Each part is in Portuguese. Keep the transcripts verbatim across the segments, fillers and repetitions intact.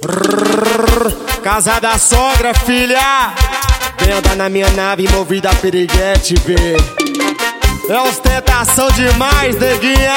Casa da sogra, filha. Vem andar na minha nave movida a piriguete, vê. É ostentação demais, neguinha.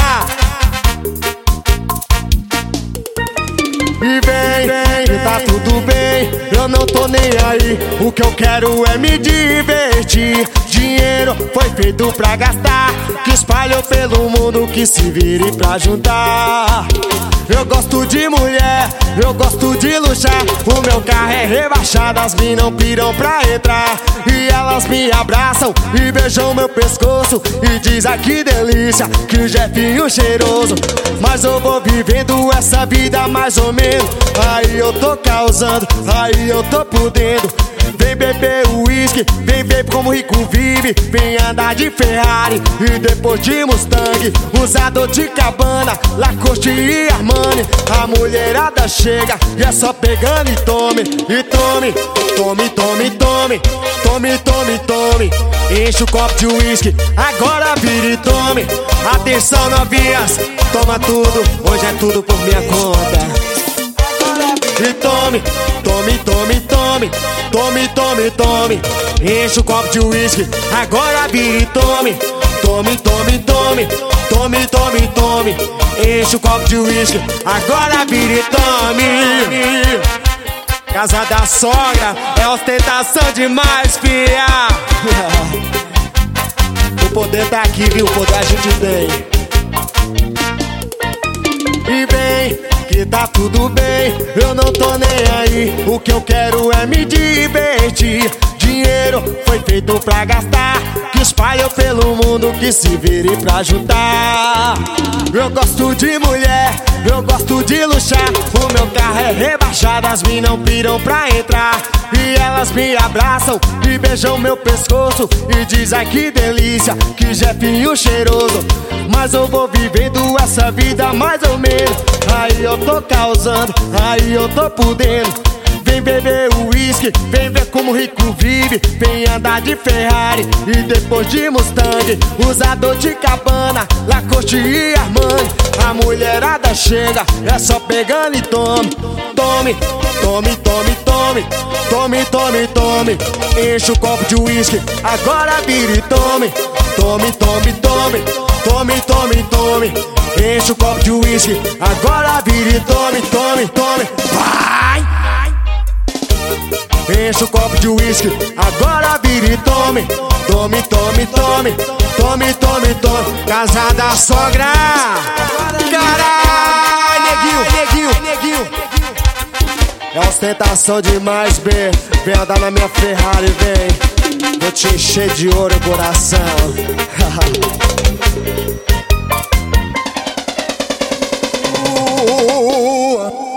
E vem, vem, que tá tudo bem, eu não tô nem aí. O que eu quero é me divertir. Dinheiro foi feito pra gastar, que espalhou pelo mundo, que se vire pra juntar. Eu gosto de mulher, eu gosto de luxar. O meu carro é rebaixado, as minas não piram pra entrar. E elas me abraçam e beijam meu pescoço e diz: ah, que delícia, que o Jefinho cheiroso. Mas eu vou vivendo essa vida mais ou menos. Aí eu tô causando, aí eu tô por dentro. Vem beber uísque, vem ver como rico vive. Vem andar de Ferrari e depois de Mustang. Usador de Cabana, Lacoste e Armani. A mulherada chega e é só pegando e tome. E tome, tome, tome, tome. Tome, tome, tome. Enche o copo de uísque, agora vira e tome. Atenção novinhas, toma tudo, hoje é tudo por minha conta. E tome, tome, tome, tome. Tome, tome, tome. Enche o copo de uísque, agora vira e tome. Tome, tome, tome. Tome, tome, tome. Enche o copo de uísque, agora vira e tome. Casa da sogra é ostentação demais, filha. O poder tá aqui, viu? O poder a gente tem. E vem, que tá tudo bem, eu não tô nem aí. O que eu quero é me divertir. Dinheiro foi feito pra gastar, que espalhou pelo mundo, que se vire pra juntar. Eu gosto de mulher, eu gosto de luxar. O meu carro é rebaixado, as minas não piram pra entrar. E elas me abraçam e beijam meu pescoço e diz: ai, que delícia, que Jefinho cheiroso. Mas eu vou vivendo essa vida mais ou menos. Aí eu tô causando, aí eu tô por dentro. Vem beber uísque, vem ver como rico vive. Vem andar de Ferrari e depois de Mustang. Usador de Cabana, Lacoste e Armani. A mulherada chega, é só pegando e tome. Tome, tome, tome, tome. Tome, tome, tome. Enche o copo de uísque, agora vira e tome. Tome, tome, tome. Tome, tome, tome. Enche o copo de uísque, agora vira e tome, tome, tome. Vai! Enche o copo de uísque, agora vira e tome. Tome, tome, tome. Tome, tome, tome. Casa da sogra. Caralho, neguinho, neguinho, neguinho. É ostentação demais, B. Vem andar na minha Ferrari, vem. Vou te encher de ouro o coração.